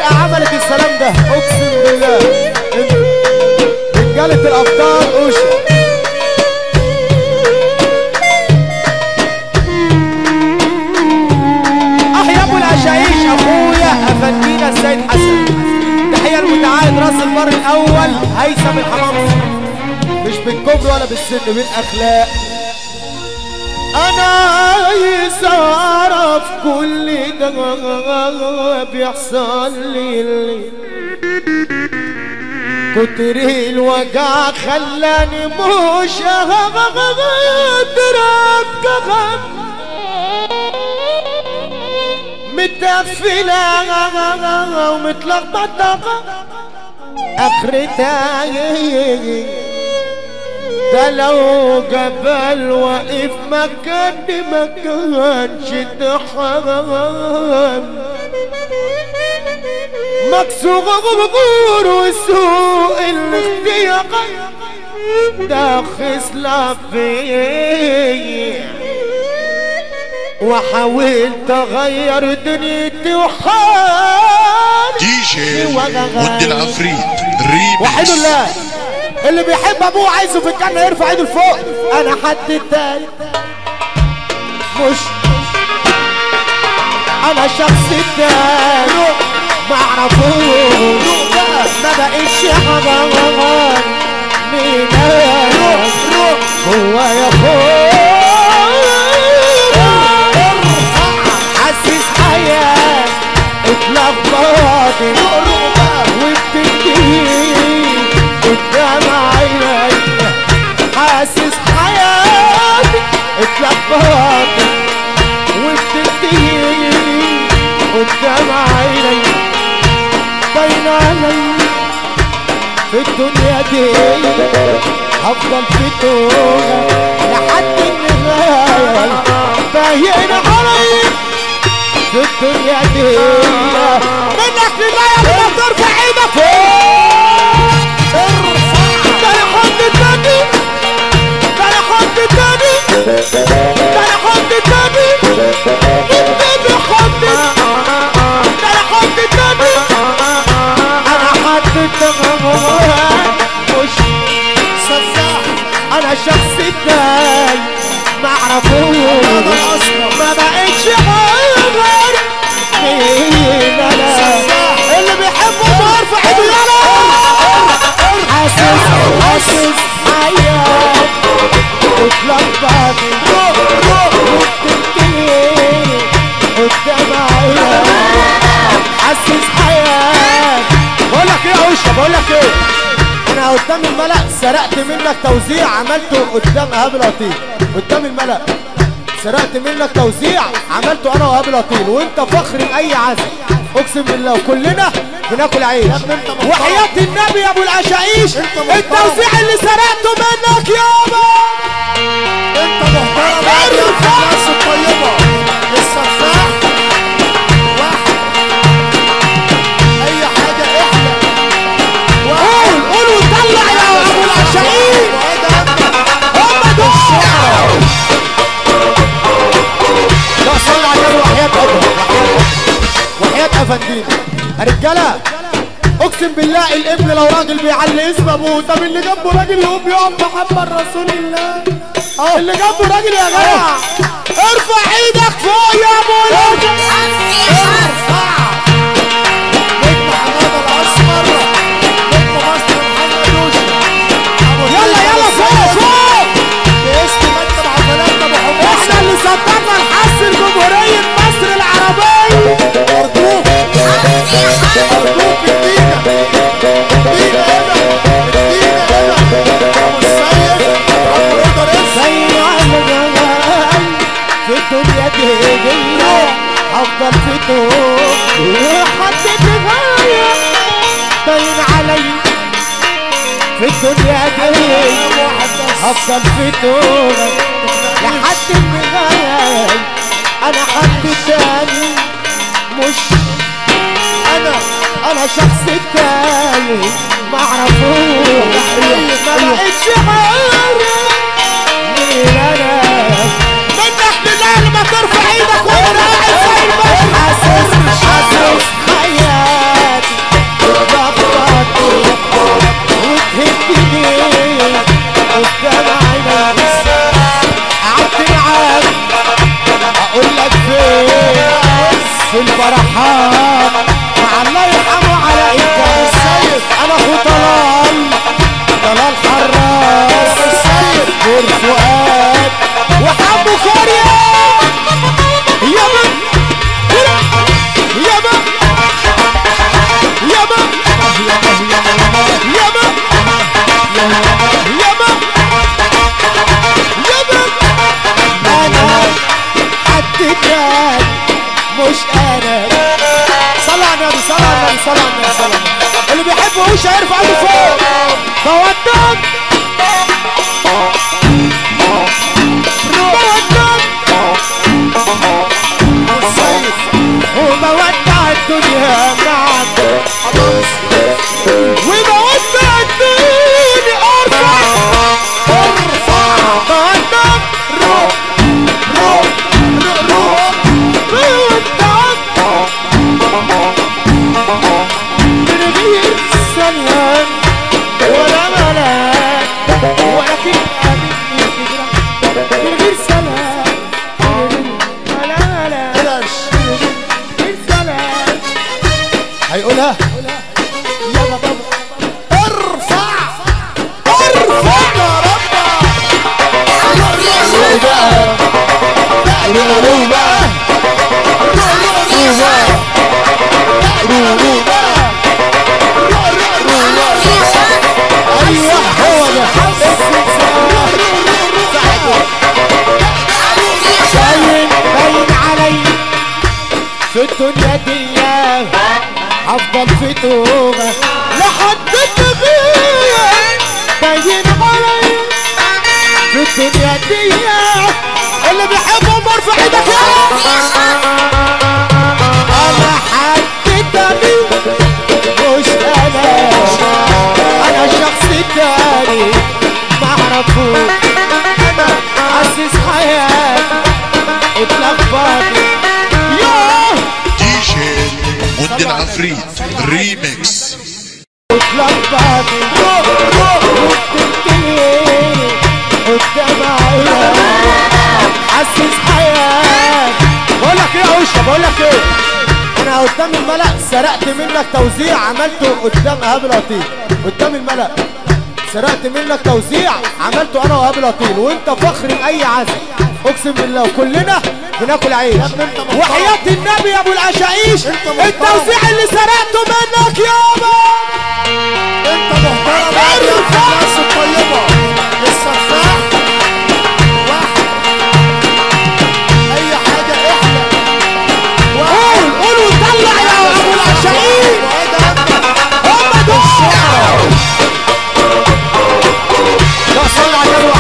فرقة عملت السلام ده اقسم بالله. رجالة الابطال اوشا. احيا ابو العشايش اخويا افندينا السيد حسن. تحية المتعاهد راس البر الاول هيثم الحمامصي. مش بالكبر ولا بالسن، بالاخلاق. انا عايز اعرف كل ده بيحصل لي. كتر الوجع خلاني مش قادر اتكلم. متقفلة ومتلخبطة اخرتها ده لو جبل واقف مكاني ما كانش تحرم. مكسور غرور وسوء الاختيار ده خصلة فيا. وحاولت اغير دنيتي وحالي. دي جي ود العفريت ريميكس. وحيد الله اللي بيحب ابوه عايزه في الجنه يرفع ايده لفوق. انا حد تاني مش انا شخص تاني ما اعرفوش. ما بقتش حرام مين هو يا حاسس حياة اتلخبطت وبتنتهي قدام عيني. حاسس حياتي اتلخبطت وبتنتهي قدام عيني. باين علي في الدنيا دي هفضل في توها لحد النهاية. باين علي في الدنيا دي منك لله لما ترفع ايدك فوق. ده انا حد تاني، ده انا حد تاني، ده انا حد تاني، ده انا حد تاني. انا حد تاني مش سفاح. انا شخص تاني ما اعرفوش. ما بقتش غير مين انا. اللي بيحبه يرفع ايده يلا. حاسس حياة اتلخبطت وبتنتهي قدام عيني. حاسس حياة. بقولك ايه يا عوشة، بقولك ايه، انا قدام الملأ سرقت منك توزيع عملته قدام ايهاب القطيل. قدام الملأ سرقت منك توزيع عملته انا وايهاب القطيل وانت فخر لاي عزم. اقسم بالله وكلنا بناكل عيش. وحياة النبي يا ابو العشايش التوزيع اللي سرقته منك يابا. انت محترم يا الناس الطيبة السفاح واحد. اي حاجة احلى قول وطلع يا ابو العشايش. هم دول لا صل على النبي وحياة ابو وحياة افندينا يا رجاله. اقسم بالله الابن لو راجل بيعلي اسم ابوه. طب اللي جنبه راجل يقوم يقف محمد رسول الله. اللي جنبه راجل يا جماعه ارفع ايدك فوق يا ابو الهجر. ارفع نجم حمادة الاسمر نجم مصر محمد يوسف. يلا فوق باسم مكتب عضلات ابو حميد. احنا اللي صدقنا نحسن جمهورية مصر العربية. ارجوك ادينا ادينا هنا ابو السيد ابو رضا رزق. زي الجمال في الدنيا دي هفضل في توب لحد النهاية. باين علي في الدنيا دي هفضل في توب لحد النهاية. انا حد تاني مش انا شخص تاني ما اعرفوش. ما بقتش عارف مين انا. منك لله لما ترفع ايدك وانا راعي زي المشي. حاسس حياة الفرحات مع الله يرحمه على إنجاز السيد. أنا أخو طلال حراس السيد نور فؤاد وحمو كوريا يابا يابا يابا يابا يابا يابا. أنا حد تاني مش أنا. صلى على النبي صلى على النبي صلى على النبي صلى على النبي. اللي بيحبه وش هيرفع ايده فوق. بودك وبودع الدنيا معك وبودع الدنيا ارفع بودك روح من غير سلام ولا ملاك ولكن من غير سلام ولا ملاك من غير سلام. هيقولها يلا بابا ارفع يا ايوه هو ده باين علي في الدنيا دي هفضل في توبة لحد النبي. باين علي في الدنيا دي اللي بيحبهم ارفع ايدك يا انا حد تاني مش انا شخص تاني معرفوش. انا حاسس حياتي اتلخبطت يوه دي جي ود العفريت ريميكس. اتلخبطت وبتبتني قدام عيني حاسس حياتي. بقولك ايه يا وشه بقولك ايه، انا قدام الملأ سرقت منك توزيع عملته قدام ايهاب القطيل. قدام الملأ سرقت منك توزيع عملته انا وايهاب القطيل وانت فخر لاي عزم. اقسم بالله وكلنا بناكل عيش وحياة النبي يا ابو العشايش. التوزيع اللي سرقته منك يابا انت محترم يا الناس الطيبه السفاح واحد اي حاجه احلى. قول وطلع يا ابو العشايش. هم دول لا صل على النبي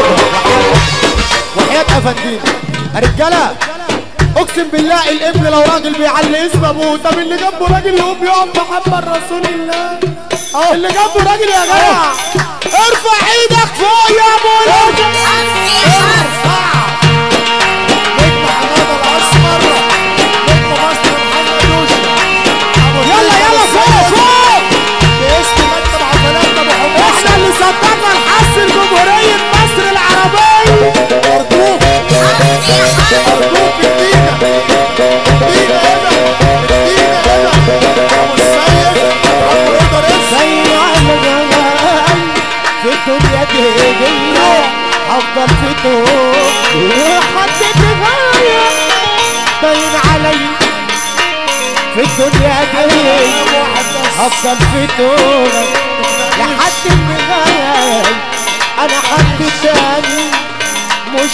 وحياة افندين يا رجاله. اقسم بالله الابن لو راجل بيعلي اسم ابوه. طب اللي جنبه راجل يقوم يقف محمد رسول الله. اللي جنبه راجل يا جماعه ارفع ايدك فوق يا ابو الراجل. ارفع نجم حماده الاسمر نجم مصر محمد يوسف يلا فوق باسم مكتب عضلات ابو حميد. احنا اللي صدقنا نحسن جمهوريه مصر العربيه. ارجوك ادينا ابو السيد ابو رضا زي في الدنيا دي هفضل في توب لحد النهاية. باين علي في الدنيا دي هفضل في توب لحد النهاية. انا حد تاني مش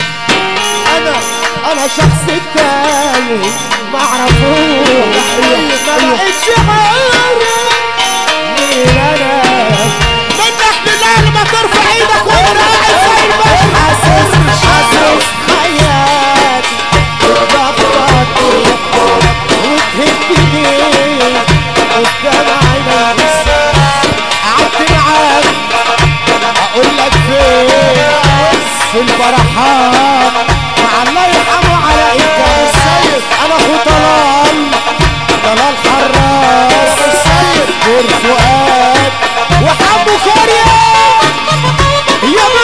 انا شخص تاني معرفوش. ما بقتش عارف مين انا منك لله لما ترفع ايدك وانا قاعد زي المشهد. حاسس حياتي اتلخبطت وتهدني قدام عيني. قعدت معاك اقول لك في الفرحات مع الله يرحمه على إنجاز السيد. انا اخو طلال حراس السيد نور فؤاد وحمو كوريا يابا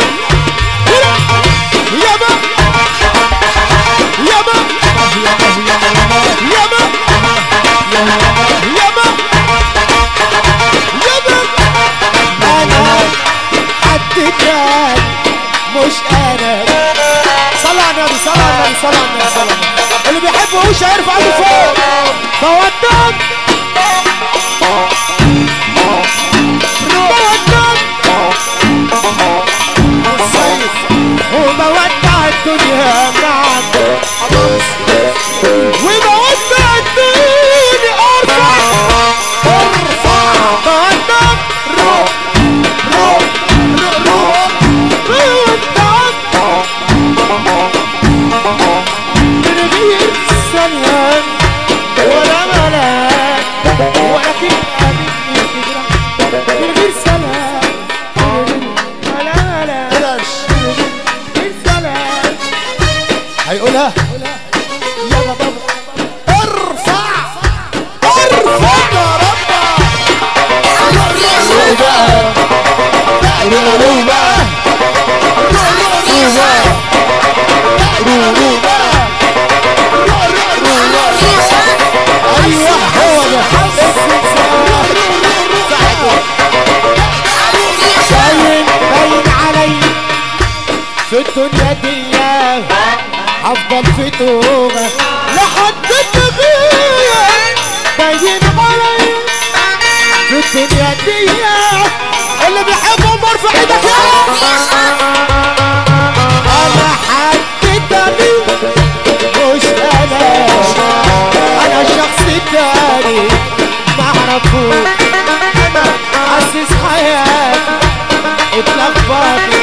يابا يابا يابا يابا يابا انا حد تاني مش انا. صلى على النبي صلى على النبي صلى على النبي صلى على النبي. اللي بيحبه وش هيرفع ايده فوق. بودك وبودع الدنيا معك وبودع الدنيا ارفع بودك روح بودعك من غير سلام ولا ملاك ولكن من غير سلام ولا ملاك بلاش هيقولها يا بابا ارفع ارفع يا ربا ايوه هو ده باين علي في الدنيا دي افضل في توبه لحد النبي. باين علي في الدنيا دي اللي بيحبهم ارفع ايدك انا حد تاني مش انا شخص تاني معرفوش انا حاسس حياتي اتلخبطت.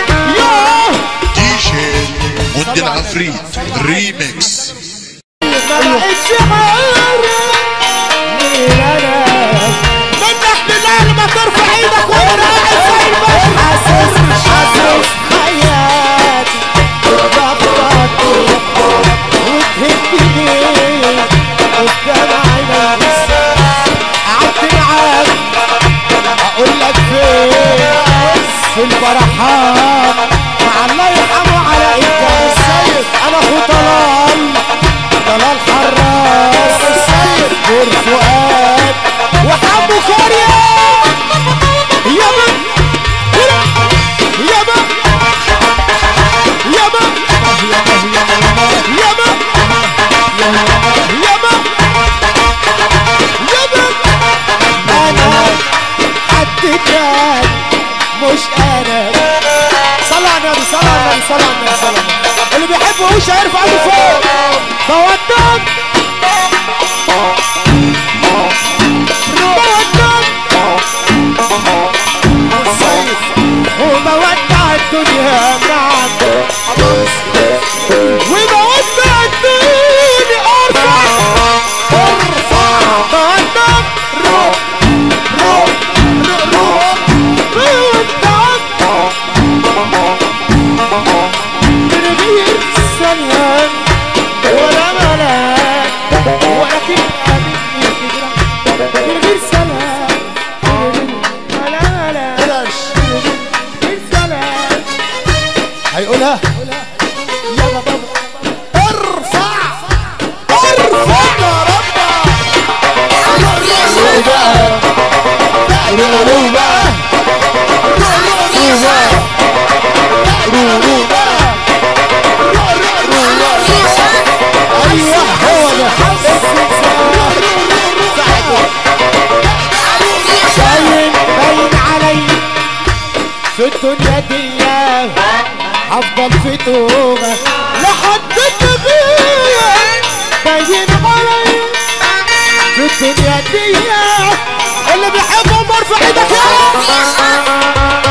ود العفريت ريميكس. ما بقتش عارف مين انا من تحت الليل ما ترفع ايدك وانا قاعد زي البشر. حاسس حياتي اتلخبطت وتهدني قدام عينك. قعدت معاك اقول لك فين في الفرحات مع الله يرحمه على ايدك السيد. انا اخو طلال حراس السيد نور فؤاد وحبه كوريا يابا يابا يابا يابا يابا يابا انا حد تاني مش انا. صلى على النبي صلى على النبي صلى على النبي صلى على النبي. اللي بيحبه وش هيرفع ايده فوق. بودك وبودع الدنيا معك وبودع الدنيا ارفع بودك روح بودعك من غير سلام ولا ملاك ولكن من غير سلام ولا ملاك بلاش من سلام هيقولها يا بابا ارفع ارفع يا ربا ايوه هو ده باين علي في الدنيا دي افضل في توبه لحد النبي. باين علي في الدنيا دي اللي بيحبهم ارفع ايدك